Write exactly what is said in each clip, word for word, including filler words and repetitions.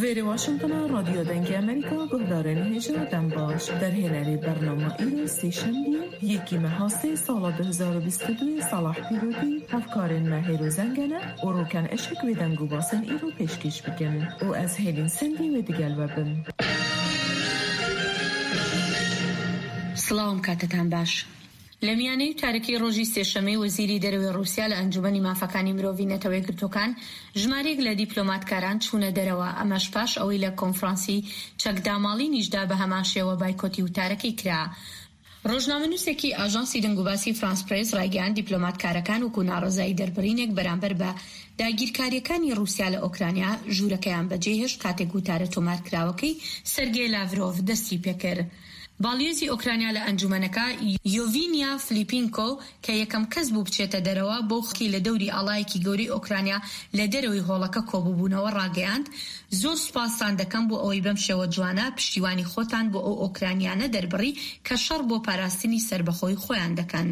ویری واشنگتن رادیو دنگ امریکا گهدارن هجا دم باش در هنری برنامه ایرو سیشنبی یکی محاسه سال دو هزار و بیست و دو صلاح پیروی هفکارن مهیرو زنگنه و روکن اشک و دنگو باسن ایرو پیشکش بکن و از هیلین سندی و دیگل وبن. سلام کاتتان باش. لەمیانەی تارکی ڕۆژی سێشەمەی وەزیری دەرەوەی رووسیا لە ئەنجومەنی مافەکانی مرۆڤی نەتەوەی گرتوەکان ژمارەیەک لە دیپلۆماتکاران چوونە دەرەوە، ئەمەش پاش ئەوەی لە کۆنفرانسی چەکداماڵی نیشدا بە هەمان شێوە بایکۆتی وتارەکەی کرا. ڕۆژنامەنووسێکی ئاژانسی دەنگوباسی فرانس پرێس ڕایگەیاند دیپلۆماتکارەکان وەکو ناڕەزایی دەربڕینێک بەرامبەر بە داگیرکاریەکانی رووسیا لە ئۆکرانیا ژوورەکەیان بەجێهێشت کاتێک وتارە تۆمارکراوەکەی سەرگێی لاڤرۆڤ دەستی پێکرد. باڵیۆزی ئۆکرانیا لە ئەنجومەنەکە یۆڤینیا فلیپینکۆ کە یەکەم کەس بوو بچێتە دەرەوە بۆ خەڵکی لە دەوری ئاڵایەکی گەورەی ئۆکرانیا لە دەرەوەی هۆڵەکە کۆبووبوونەوە ڕاگەیاند زۆر سوپاسان دەکەم بۆ ئەوەی بەم شێوە جوانە پشتیوانی خۆتان بۆ ئەو ئۆکرانیانە دەربڕی کە شەڕ بۆ پاراستنی سربەخۆی خۆیان دەکەن.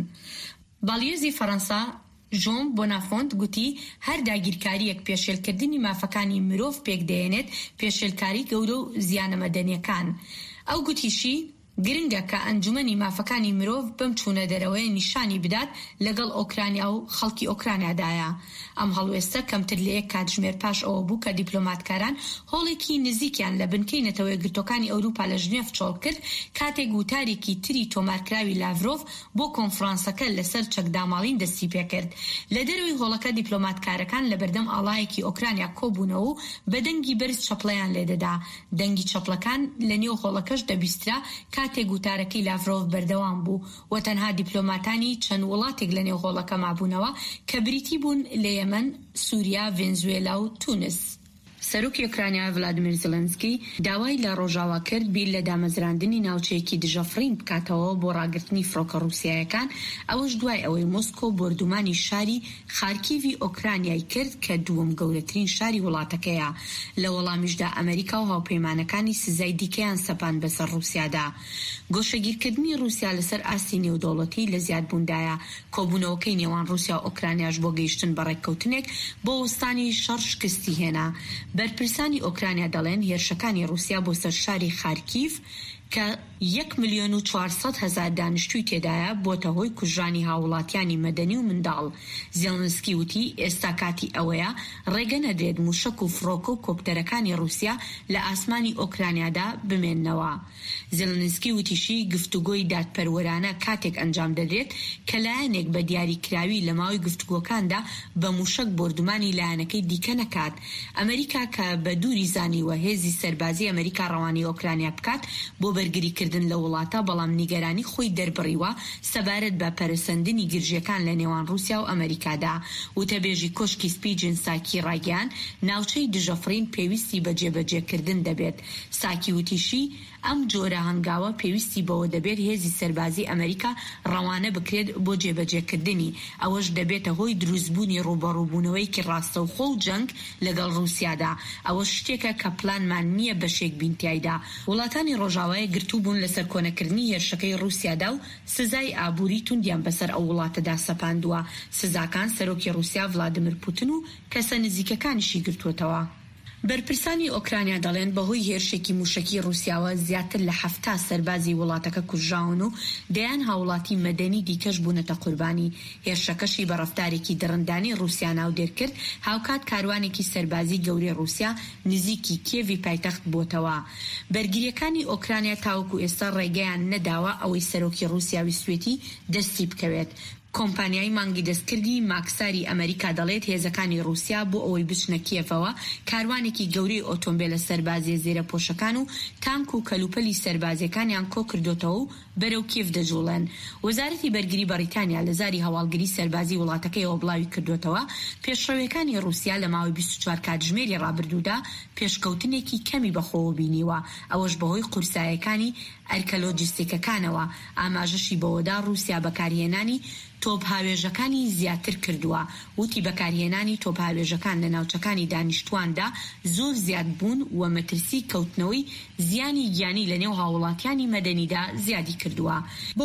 باڵیۆزی فەڕەنسا ژۆن بۆنافۆنت گوتی هەر داگیرکاریەک پێشێلکردنی مافەکانی مرۆڤ پێک دەێنێت پێشێلکاری گەورە و زیانە مەدەنیەکان. ئەو گوتیشی گرنگە کە ئەنجومەنی مافەکانی مرۆڤ بەم چوونە دەرەوەی نیشانی بدات لەگەڵ ئۆکرانیا و خەڵکی ئۆکرانیادایە. ئەم هەڵوێستە کەمتر لە یەک کاتژمێر پاش ئەوە بوو کە دیپلۆماتکاران هۆڵێکی نزیکیان لە بنکەی نەتەوەی گرتوەکانی ئەوروپا لە ژنێف چۆڵ کرد کاتێک وتارێکی تری تۆمارکراوی لاڤرۆڤ بۆ کۆنفرانسەکە لەسەر چەکداماڵین دەستی پێکرد. لە دەروی هۆڵەکە دیپلۆماتکارەکان لە بەردەم ئاڵایەکی ئۆکرانیا کۆبوونەوە و بە دەنگی بەرز چەپڵەیان لێدەدا. دەنگی چەپڵەکان لە نێو هۆڵەکەش دەبیسترا کاتێک وتارەکەی لاڤرۆڤ بەردەوام بوو و تەنها دیپلۆماتانی چەند وڵاتێک لە نێو هۆڵەکە مابوونەوە کە بریتی بوون لە یەمەن، سووریا، ڤێنزوێلا و تونس. سەرۆکی ئۆکرانیا ڤلادیمیر زێلێنسکی داوای لە ڕۆژاوا کرد بیر لە دامەزراندنی ناوچەیەکی دژەفڕین بکاتەوە بۆ ڕاگررتنی فڕۆکە رووسیایەکان، ئەوەش دوای ئەوەی مۆسکۆ بردومانی شاری خارکیڤی ئۆکرانیای کرد کە دووەم گەورەترین شاری وڵاتەکەیە. لە وەڵامیشدا ئەمریکا و هاوپەیمانەکانی سزای دیکەیان سەپان بەسەر رووسیادا. گۆشەگیرکردنی رووسیا لەسەر ئاستی نێودەوڵەتی لە زیادبووندایە. کۆبوونەوەکەی نێوان رووسیا و ئۆکرانیاش بۆ گەیشتن بە ڕێککەوتنێک بۆ وەستانی شەڕ شکستی هێنا. بەرپرسانی ئۆکرانیا دەڵێن هێرشەکانی رووسیا بۆ سەر شاری خارکیڤ کە یەک ملیۆن و چوارسەد هەزار دانیشتووی تێدایە بۆتە هۆی کوژرانی هاوڵاتیانی مەدەنی و منداڵ. زێلنسکی وتی ئێستا کاتی ئەوەیە ڕێگە نەدرێت موشک و فڕۆکە و کۆپتەرەکانی رووسیا لە ئاسمانی ئۆکرانیادا بمێننەوە. زێلنسکی وتیشی گفتوگۆی دادپەروەرانە کاتێک ئەنجام دەدرێت کە لایەنێک بە دیاریکراوی لە ماوەی گفتوگۆکاندا بە موشک بردومانی لایەنەکەی دیکە نەکات. ئەمریکا کە بە دووری زانیوە هێزی سەربازی ئەمریکا ڕەوانی ئۆکرانیا بکات بۆ بەرگریکردن لە وڵاتە، بەڵام نیگەرانی خۆی دەربڕیوە سەبارەت بە پەرسەندنی گرژیەکان لە نێوان رووسیا و ئەمریکادا. وتەبێژی کۆشکی سپیجن ساکی ڕایگەیان ناوچەی دژەفڕین پێویستی بە جێبەجێکردن دەبێت. ساکی وتیشی ئەم جۆرە هەنگاوە پێویستی بەوە دەبێت هێزی سەربازی ئەمریکا ڕەوانە بکرێت بۆ جێبەجێکردنی. ئەوەش دەبێتە هۆی دروستبوونی ڕوبەڕووبوونەوەیکی ڕاستەوخۆ و جەنگ لەگەڵ رووسیادا. ئەوە شتێکە کە پلانمان نییە بەشێک بینتیایدا. وڵاتانی ڕۆژاوای گرتوو بوون لەسەر کۆنەکردنی هێرشەکەی رووسیادا و سزای ئابووری توندیان بەسەر ئەو وڵاتەدا سەپاندووە. سزاکان سەرۆکی رووسیا ڤلادیمیر پوتین و کەسە نزیکەکانیشی گرتووەتەوە. بەرپرسانی ئۆکرانیا دەڵێن بەهۆی هێرشێکی موشکی رووسیاوە زیاتر لە حەفتا سەربازی وڵاتەکە کوژراون و دەیان هاوڵاتی مەدەنی دیکەش بوونەتە قوربانی. هێرشەکەشی بە ڕەفتارێکی دڕندانی رووسیا ناودێر کرد هاوکات کاروانێکی سەربازی گەورەی رووسیا نزیکی کێڤی پایتەخت بۆتەوە. بەرگریەکانی ئۆکرانیا تاوەکو ئێستا ڕێگەیان نەداوە ئەوەی سەرۆکی رووسیاوی سوێتی دەستی بکەوێت. کۆمپانیای مانگی دەستکردی ماکساری ئەمریکا دەڵێت هێزەکانی رووسیا بۆ ئەوەی بچنە کیێڤەوە کاروانێکی گەورەی ئۆتۆمبیلە سەربازیە زێرە پۆشەکان و تانک و کەلوپەلی سەربازیەکانیان کۆ کردوتەوە و بەرەو کیێڤ دەجوڵێن. وەزارەتی بەرگری بەریتانیا لە زاری هەواڵگری سەربازی وڵاتەکەیەوە بڵاوی کردوتەوە پێشڕەویەکانی رووسیا لە ماوەی بیست و چوار کاتژمێری ڕابردوودا پێشکەوتنێکی کەمی بەخۆوە بینیوە. ئەوەش بەهۆی قورسایەکانی ئەرکە لۆجیستیکەکانەوە. ئاماژەشی بەوەدا رووسیا بەکارهێنانی تۆپ هاوێژەکانی زیاتر کردووە. وتی بەکارهێنانی تۆپ هاوێژەکان لە ناوچەکانی دانیشتواندا زۆر زیاد بوون و مەترسی کەوتنەوەی زیانی گیانی لە نێو هاوڵاتیانی مەدەنیدا زیادی کردووە.